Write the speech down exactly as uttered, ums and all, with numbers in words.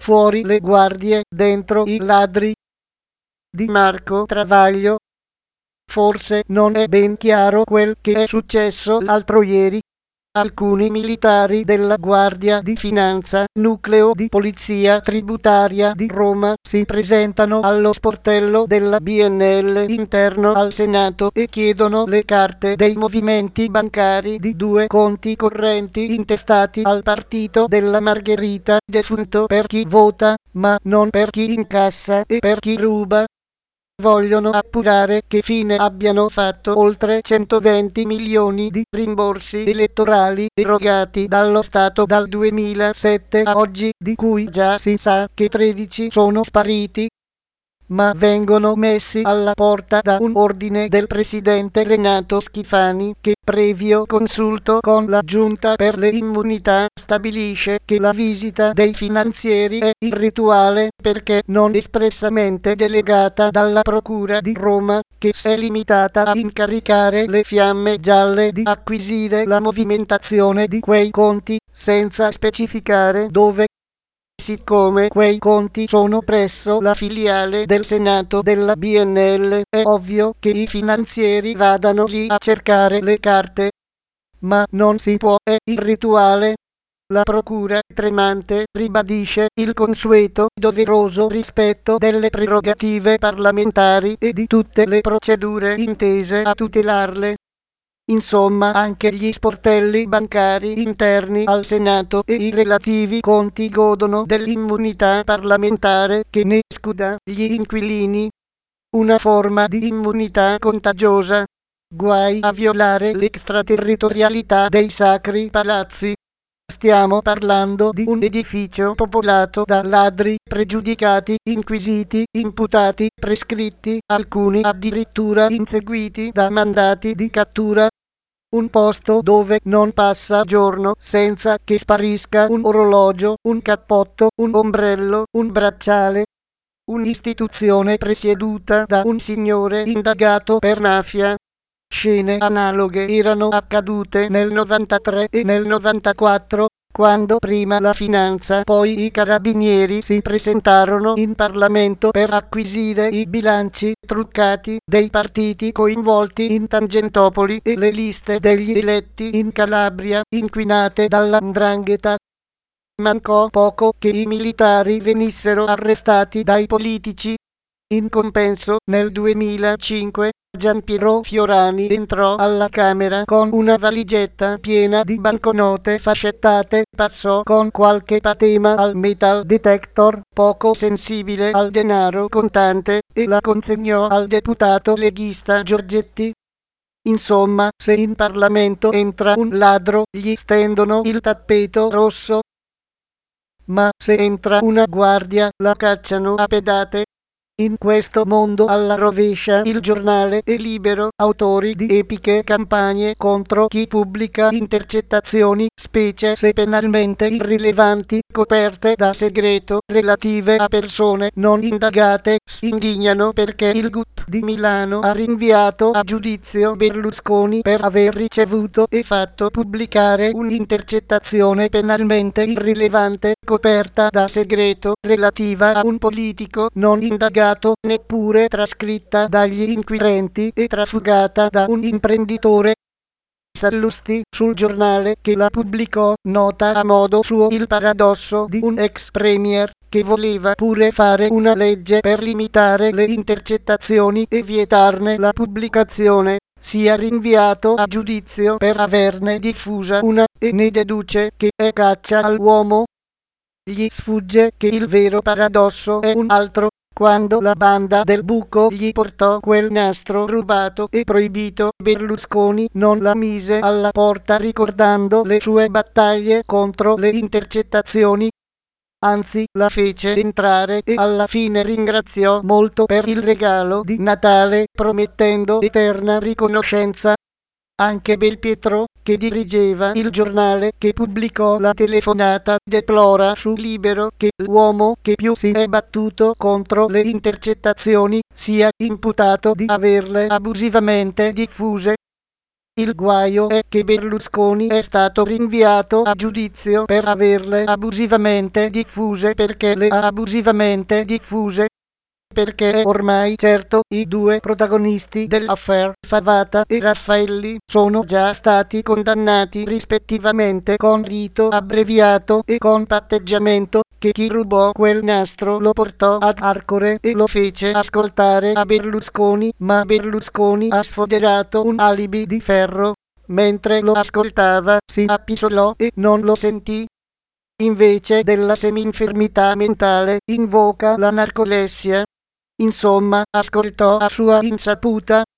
Fuori le guardie, dentro i ladri. Di Marco Travaglio. Forse non è ben chiaro quel che è successo l'altro ieri. Alcuni militari della Guardia di Finanza, nucleo di polizia tributaria di Roma, si presentano allo sportello della B N L interno al Senato e chiedono le carte dei movimenti bancari di due conti correnti intestati al partito della Margherita, defunto per chi vota, ma non per chi incassa e per chi ruba. Vogliono appurare che fine abbiano fatto oltre centoventi milioni di rimborsi elettorali erogati dallo Stato dal duemilasette a oggi, di cui già si sa che tredici sono spariti, ma vengono messi alla porta da un ordine del presidente Renato Schifani che, previo consulto con la Giunta per le immunità, stabilisce che la visita dei finanzieri è irrituale perché non espressamente delegata dalla Procura di Roma, che si è limitata a incaricare le Fiamme Gialle di acquisire la movimentazione di quei conti, senza specificare dove. Siccome quei conti sono presso la filiale del Senato della B N L, è ovvio che i finanzieri vadano lì a cercare le carte. Ma non si può, è irrituale. La procura, tremante, ribadisce il consueto, doveroso rispetto delle prerogative parlamentari e di tutte le procedure intese a tutelarle. Insomma, anche gli sportelli bancari interni al Senato e i relativi conti godono dell'immunità parlamentare che ne escluda gli inquilini. Una forma di immunità contagiosa. Guai a violare l'extraterritorialità dei sacri palazzi. Stiamo parlando di un edificio popolato da ladri, pregiudicati, inquisiti, imputati, prescritti, alcuni addirittura inseguiti da mandati di cattura. Un posto dove non passa giorno senza che sparisca un orologio, un cappotto, un ombrello, un bracciale. Un'istituzione presieduta da un signore indagato per mafia. Scene analoghe erano accadute nel novantatré e nel novantaquattro, quando prima la finanza, poi i carabinieri si presentarono in Parlamento per acquisire i bilanci truccati dei partiti coinvolti in Tangentopoli e le liste degli eletti in Calabria inquinate dalla 'ndrangheta. Mancò poco che i militari venissero arrestati dai politici. In compenso, nel duemilacinque, Gianpiero Fiorani entrò alla Camera con una valigetta piena di banconote fascettate, passò con qualche patema al metal detector, poco sensibile al denaro contante, e la consegnò al deputato leghista Giorgetti. Insomma, se in Parlamento entra un ladro, gli stendono il tappeto rosso. Ma se entra una guardia, la cacciano a pedate. In questo mondo alla rovescia il Giornale è Libero, autori di epiche campagne contro chi pubblica intercettazioni, specie se penalmente irrilevanti, coperte da segreto, relative a persone non indagate, si indignano perché il G U P di Milano ha rinviato a giudizio Berlusconi per aver ricevuto e fatto pubblicare un'intercettazione penalmente irrilevante, coperta da segreto, relativa a un politico non indagato, neppure trascritta dagli inquirenti e trafugata da un imprenditore. Sallusti sul Giornale che la pubblicò, nota a modo suo il paradosso di un ex premier che voleva pure fare una legge per limitare le intercettazioni e vietarne la pubblicazione, sia rinviato a giudizio per averne diffusa una, e ne deduce che è caccia all'uomo. Gli sfugge che il vero paradosso è un altro. Quando la banda del buco gli portò quel nastro rubato e proibito, Berlusconi non la mise alla porta ricordando le sue battaglie contro le intercettazioni. Anzi, la fece entrare e alla fine ringraziò molto per il regalo di Natale, promettendo eterna riconoscenza. Anche Belpietro, che dirigeva il giornale che pubblicò la telefonata, deplora su Libero che l'uomo che più si è battuto contro le intercettazioni sia imputato di averle abusivamente diffuse. Il guaio è che Berlusconi è stato rinviato a giudizio per averle abusivamente diffuse perché le ha abusivamente diffuse. Perché è ormai certo i due protagonisti dell'affair Favata e Raffaelli sono già stati condannati rispettivamente con rito abbreviato e con patteggiamento, che chi rubò quel nastro lo portò ad Arcore e lo fece ascoltare a Berlusconi, ma Berlusconi ha sfoderato un alibi di ferro. Mentre lo ascoltava si appisolò e non lo sentì. Invece della semi-infermità mentale invoca la narcolessia. Insomma, ascoltò a sua insaputa